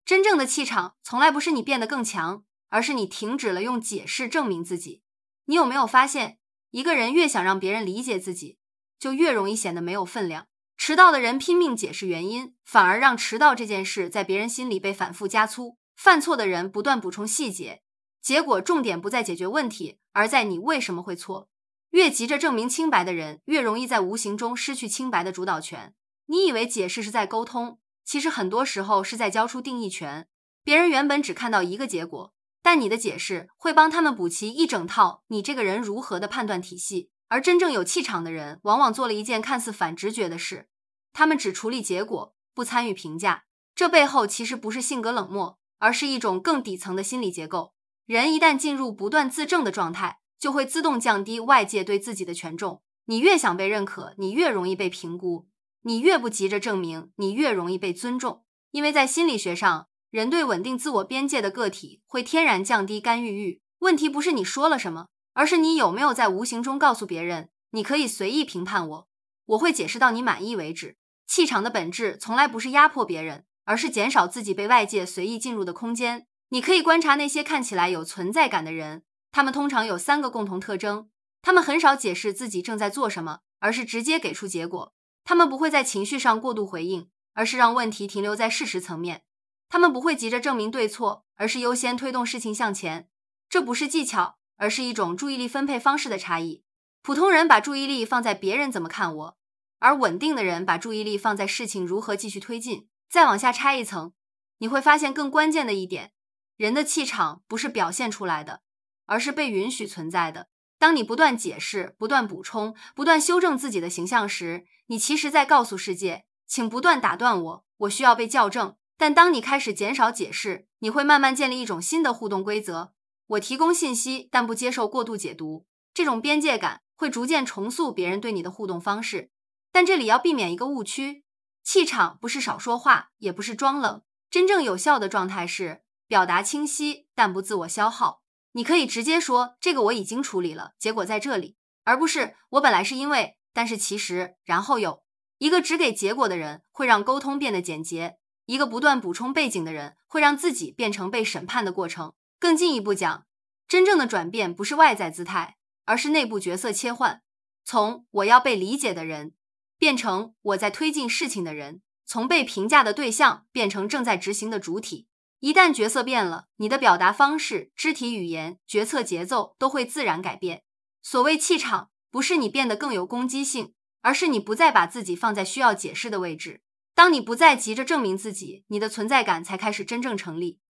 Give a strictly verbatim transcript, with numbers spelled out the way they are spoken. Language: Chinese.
真正的气场从来不是你变得更强，而是你停止了用解释证明自己。你有没有发现，一个人越想让别人理解自己，就越容易显得没有分量。迟到的人拼命解释原因，反而让迟到这件事在别人心里被反复加粗。犯错的人不断补充细节，结果重点不在解决问题，而在你为什么会错。越急着证明清白的人，越容易在无形中失去清白的主导权。你以为解释是在沟通，其实很多时候是在交出定义权。别人原本只看到一个结果，但你的解释会帮他们补齐一整套你这个人如何的判断体系。而真正有气场的人，往往做了一件看似反直觉的事，他们只处理结果，不参与评价。这背后其实不是性格冷漠，而是一种更底层的心理结构。人一旦进入不断自证的状态，就会自动降低外界对自己的权重。你越想被认可，你越容易被评估；你越不急着证明，你越容易被尊重。因为在心理学上，人对稳定自我边界的个体会天然降低干预欲。问题不是你说了什么，而是你有没有在无形中告诉别人，你可以随意评判我，我会解释到你满意为止。气场的本质从来不是压迫别人，而是减少自己被外界随意进入的空间。你可以观察那些看起来有存在感的人，他们通常有三个共同特征。他们很少解释自己正在做什么，而是直接给出结果。他们不会在情绪上过度回应，而是让问题停留在事实层面。他们不会急着证明对错，而是优先推动事情向前。这不是技巧，而是一种注意力分配方式的差异。普通人把注意力放在别人怎么看我，而稳定的人把注意力放在事情如何继续推进。再往下拆一层，你会发现更关键的一点，人的气场不是表现出来的，而是被允许存在的。当你不断解释、不断补充、不断修正自己的形象时，你其实在告诉世界，请不断打断我，我需要被校正。但当你开始减少解释，你会慢慢建立一种新的互动规则。我提供信息，但不接受过度解读。这种边界感会逐渐重塑别人对你的互动方式。但这里要避免一个误区，气场不是少说话，也不是装冷。真正有效的状态是表达清晰，但不自我消耗。你可以直接说，这个我已经处理了，结果在这里，而不是我本来是因为，但是其实，然后有。一个只给结果的人会让沟通变得简洁，一个不断补充背景的人会让自己变成被审判的过程。更进一步讲，真正的转变不是外在姿态，而是内部角色切换，从我要被理解的人变成我在推进事情的人，从被评价的对象变成正在执行的主体。一旦角色变了，你的表达方式、肢体语言、决策节奏都会自然改变。所谓气场，不是你变得更有攻击性，而是你不再把自己放在需要解释的位置。当你不再急着证明自己，你的存在感才开始真正成立。